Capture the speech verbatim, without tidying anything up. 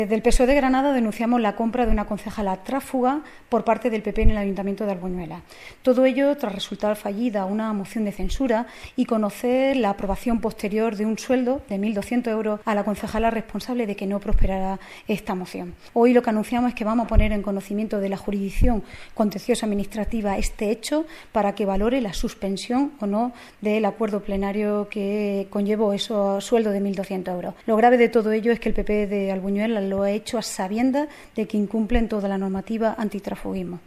Desde el P S O E de Granada denunciamos la compra de una concejala tráfuga por parte del P P en el Ayuntamiento de Albuñuela. Todo ello tras resultar fallida una moción de censura y conocer la aprobación posterior de un sueldo de mil doscientos euros a la concejala responsable de que no prosperara esta moción. Hoy lo que anunciamos es que vamos a poner en conocimiento de la jurisdicción contenciosa administrativa este hecho para que valore la suspensión o no del acuerdo plenario que conllevó ese sueldo de mil doscientos euros. Lo grave de todo ello es que el P P de Albuñuela lo ha hecho a sabiendas de que incumplen toda la normativa antitrafugismo.